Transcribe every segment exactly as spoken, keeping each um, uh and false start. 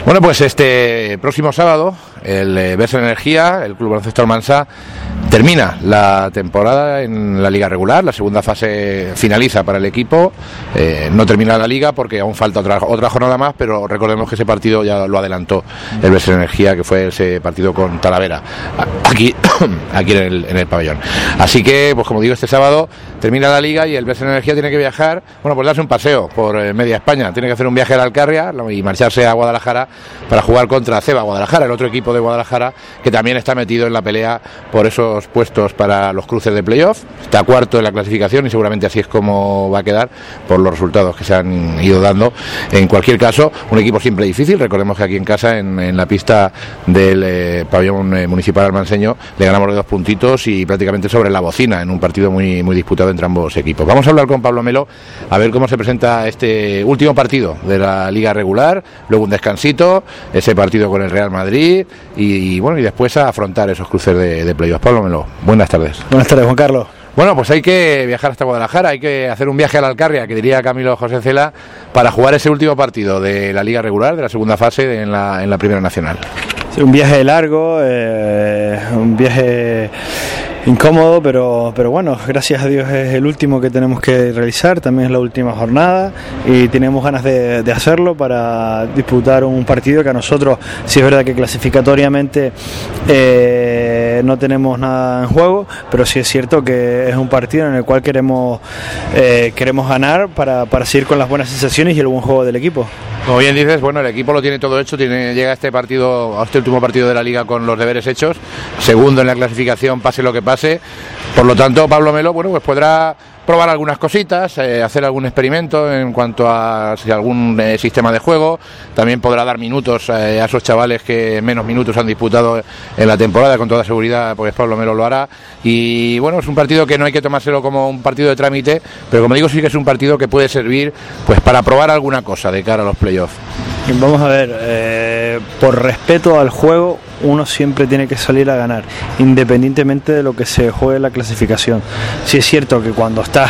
Bueno, pues este próximo sábado el eh, Bersen Energía, el Club Baloncesto Almansa, termina la temporada en la liga regular. La segunda fase finaliza para el equipo. Eh, no termina la liga porque aún falta otra, otra jornada más, pero recordemos que ese partido ya lo adelantó el Bersen Energía, que fue ese partido con Talavera, aquí, aquí en el, en el pabellón. Así que, pues como digo, este sábado termina la liga y el Bersen Energía tiene que viajar, bueno, pues darse un paseo por eh, media España. Tiene que hacer un viaje a la Alcarria y marcharse a Guadalajara para jugar contra Ceba Guadalajara, el otro equipo de Guadalajara que también está metido en la pelea por esos puestos para los cruces de playoff. Está cuarto en la clasificación y seguramente así es como va a quedar por los resultados que se han ido dando. En cualquier caso, un equipo siempre difícil. Recordemos que aquí en casa, en, en la pista del eh, pabellón eh, municipal almanseño, le ganamos de dos puntitos y prácticamente sobre la bocina en un partido muy, muy disputado entre ambos equipos. Vamos a hablar con Pablo Melo a ver cómo se presenta este último partido de la liga regular, luego un descansito, ese partido con el Real Madrid y, y bueno, y después a afrontar esos cruces de, de playoff. Pablo Melo, buenas tardes. Buenas tardes, Juan Carlos. Bueno, pues hay que viajar hasta Guadalajara, hay que hacer un viaje a la Alcarria, que diría Camilo José Cela, para jugar ese último partido de la liga regular, de la segunda fase en la, en la Primera Nacional. Sí, un viaje largo, eh, un viaje incómodo, pero, pero bueno, gracias a Dios es el último que tenemos que realizar, también es la última jornada y tenemos ganas de, de hacerlo para disputar un partido que a nosotros, sí es verdad que clasificatoriamente eh, no tenemos nada en juego, pero sí es cierto que es un partido en el cual queremos, eh, queremos ganar para, para seguir con las buenas sensaciones y el buen juego del equipo. Como bien dices, bueno, el equipo lo tiene todo hecho, tiene, llega a este partido, a este último partido de la liga con los deberes hechos, segundo en la clasificación, pase lo que pase. Por lo tanto, Pablo Melo, bueno, pues podrá probar algunas cositas, eh, hacer algún experimento en cuanto a si algún eh, sistema de juego. También podrá dar minutos eh, a esos chavales que menos minutos han disputado en la temporada, con toda seguridad, pues Pablo Melo lo hará. Y bueno, es un partido que no hay que tomárselo como un partido de trámite, pero como digo, sí que es un partido que puede servir pues para probar alguna cosa de cara a los playoffs. Vamos a ver, eh, por respeto al juego, uno siempre tiene que salir a ganar, independientemente de lo que se juegue en la clasificación. Sí es cierto que cuando estás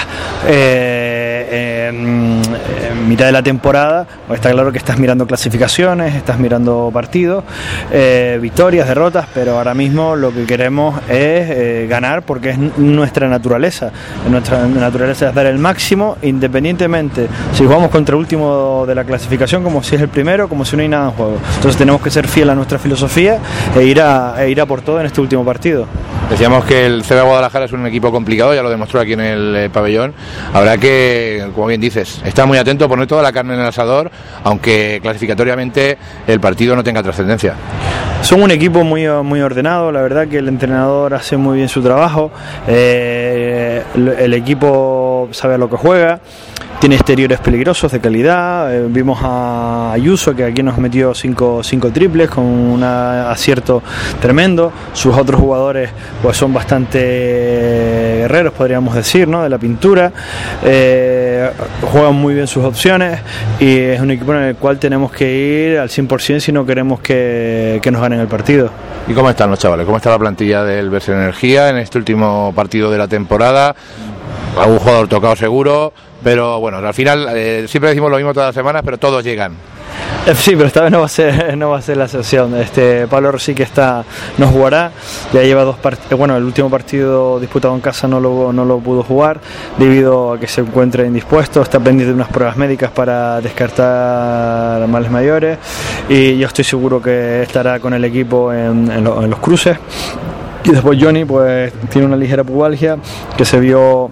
eh, en, en mitad de la temporada, pues está claro que estás mirando clasificaciones, estás mirando partidos, eh, victorias, derrotas, pero ahora mismo lo que queremos es eh, ganar porque es nuestra naturaleza. Nuestra naturaleza es dar el máximo, independientemente si jugamos contra el último de la clasificación, como si es el primero, como si no hay nada en juego. Entonces tenemos que ser fieles a nuestra filosofía e ir a, e ir a por todo en este último partido. Decíamos que el Ceba Guadalajara es un equipo complicado, ya lo demostró aquí en el eh, pabellón. Habrá que, como bien dices, estar muy atento, poner toda la carne en el asador, aunque clasificatoriamente el partido no tenga trascendencia. Son un equipo muy, muy ordenado, la verdad que el entrenador hace muy bien su trabajo, eh, el, el equipo sabe a lo que juega. Tiene exteriores peligrosos de calidad, eh, vimos a Ayuso que aquí nos metió cinco, cinco triples con un acierto tremendo. Sus otros jugadores pues son bastante guerreros, podríamos decir, ¿no? De la pintura, eh, juegan muy bien sus opciones y es un equipo en el cual tenemos que ir al cien por ciento si no queremos que, que nos ganen el partido. ¿Y cómo están los chavales? ¿Cómo está la plantilla del Bersen Energía en este último partido de la temporada? Algún jugador tocado seguro, pero bueno, al final eh, siempre decimos lo mismo todas las semanas, pero todos llegan. Sí, pero esta vez no va a ser, no va a ser la excepción. Este, Pablo Rossi que está, no jugará, ya lleva dos partidos, bueno, el último partido disputado en casa no lo, no lo pudo jugar debido a que se encuentra indispuesto, está pendiente de unas pruebas médicas para descartar males mayores y yo estoy seguro que estará con el equipo en, en, lo, en los cruces. Y después Johnny pues tiene una ligera pubalgia que se vio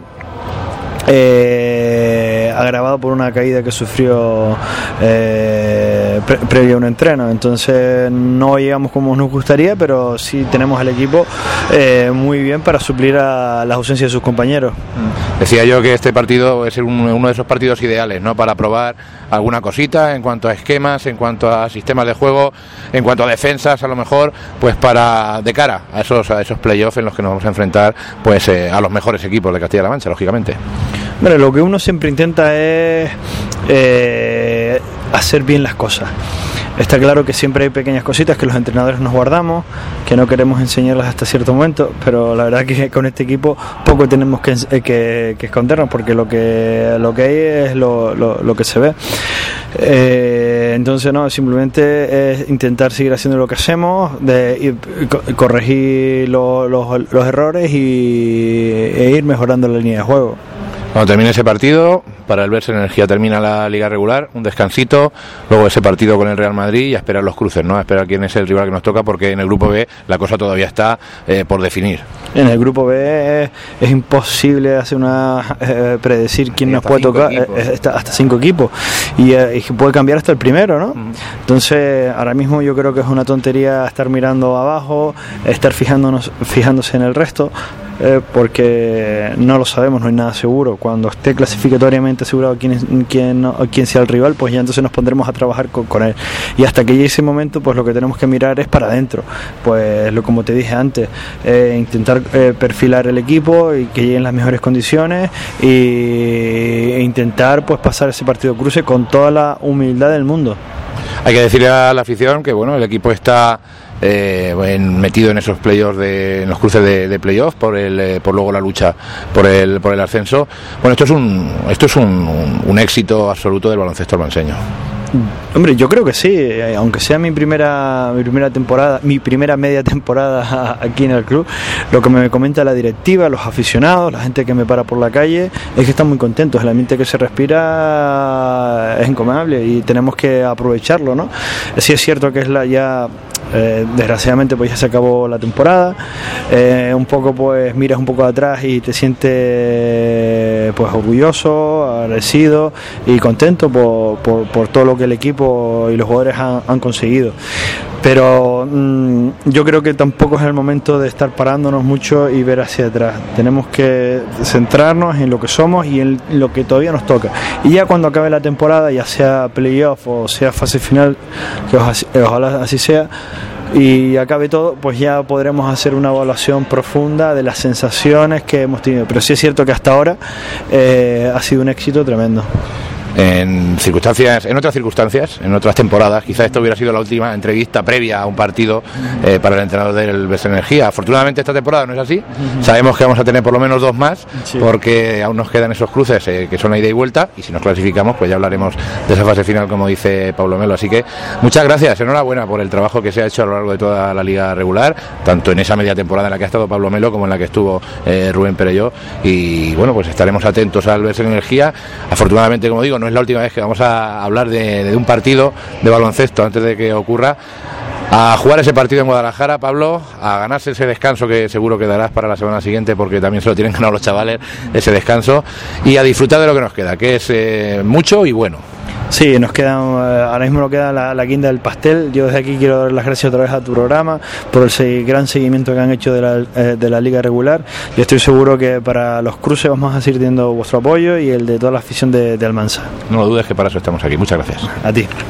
Eh, agravado por una caída que sufrió eh, pre previo a un entreno, entonces no llegamos como nos gustaría, pero sí tenemos el equipo eh, muy bien para suplir a las ausencias de sus compañeros. Decía yo que este partido es un, uno de esos partidos ideales, ¿no? Para probar alguna cosita en cuanto a esquemas, en cuanto a sistemas de juego, en cuanto a defensas, a lo mejor, pues para de cara a esos, a esos playoffs en los que nos vamos a enfrentar, pues eh, a los mejores equipos de Castilla-La Mancha, lógicamente. Bueno, lo que uno siempre intenta es eh, hacer bien las cosas. Está claro que siempre hay pequeñas cositas que los entrenadores nos guardamos, que no queremos enseñarlas hasta cierto momento, pero la verdad que con este equipo poco tenemos que, que, que escondernos, porque lo que lo que hay es lo, lo, lo que se ve. Eh, entonces no, simplemente es intentar seguir haciendo lo que hacemos, de ir, corregir lo, los, los errores y, e ir mejorando la línea de juego. Cuando termine ese partido, para el Verse Energía termina la liga regular, un descansito, luego ese partido con el Real Madrid y a esperar los cruces, ¿no? A esperar quién es el rival que nos toca, porque en el grupo B la cosa todavía está eh, por definir. En el grupo B es, es imposible hacer una eh, predecir quién nos puede tocar, eh, hasta, hasta cinco equipos, y, eh, y puede cambiar hasta el primero, ¿no? Uh-huh. Entonces, ahora mismo yo creo que es una tontería estar mirando abajo, estar fijándonos, fijándose en el resto. Eh, porque no lo sabemos, no hay nada seguro. Cuando esté clasificatoriamente asegurado quién, quién, quién sea el rival, pues ya entonces nos pondremos a trabajar con, con él. Y hasta que llegue ese momento, pues lo que tenemos que mirar es para adentro. Pues lo como te dije antes, eh, intentar eh, perfilar el equipo y que lleguen las mejores condiciones y, e intentar pues pasar ese partido cruce con toda la humildad del mundo. Hay que decirle a la afición que bueno, el equipo está Eh, en, metido en esos playoffs de, en los cruces de, de playoffs por el eh, por luego la lucha por el por el ascenso. Bueno, esto es un esto es un, un, un éxito absoluto del baloncesto almanseño. Hombre, yo creo que sí, aunque sea mi primera mi primera temporada, mi primera media temporada aquí en el club, lo que me comenta la directiva, los aficionados, la gente que me para por la calle, es que están muy contentos. El ambiente que se respira es incomparable y tenemos que aprovecharlo, ¿no? Sí es cierto que es la ya Eh, desgraciadamente pues ya se acabó la temporada, eh, un poco pues miras un poco atrás y te sientes pues orgulloso, agradecido y contento por, por, por todo lo que el equipo y los jugadores han, han conseguido, pero mmm, yo creo que tampoco es el momento de estar parándonos mucho y ver hacia atrás. Tenemos que centrarnos en lo que somos y en lo que todavía nos toca, y ya cuando acabe la temporada, ya sea playoff o sea fase final, que ojalá así sea, y acabe todo, pues ya podremos hacer una evaluación profunda de las sensaciones que hemos tenido. Pero sí es cierto que hasta ahora eh, ha sido un éxito tremendo. En circunstancias, en otras circunstancias, en otras temporadas, quizás esto hubiera sido la última entrevista previa a un partido eh, para el entrenador del Verse Energía. Afortunadamente esta temporada no es así. Uh-huh. Sabemos que vamos a tener por lo menos dos más, sí, porque aún nos quedan esos cruces eh, que son a ida y vuelta, y si nos clasificamos pues ya hablaremos de esa fase final, como dice Pablo Melo. Así que muchas gracias, enhorabuena por el trabajo que se ha hecho a lo largo de toda la liga regular, tanto en esa media temporada en la que ha estado Pablo Melo como en la que estuvo eh, Rubén Perelló, y bueno, pues estaremos atentos al Verse Energía. Afortunadamente, como digo, no es la última vez que vamos a hablar de, de un partido de baloncesto antes de que ocurra. A jugar ese partido en Guadalajara, Pablo, a ganarse ese descanso que seguro que darás para la semana siguiente, porque también se lo tienen ganado los chavales, ese descanso, y a disfrutar de lo que nos queda, que es eh, mucho y bueno. Sí, nos queda, ahora mismo nos queda la, la guinda del pastel. Yo desde aquí quiero dar las gracias otra vez a tu programa por el gran seguimiento que han hecho de la, de la liga regular. Yo estoy seguro que para los cruces vamos a seguir teniendo vuestro apoyo y el de toda la afición de, de Almansa. No lo dudes, que para eso estamos aquí. Muchas gracias. A ti.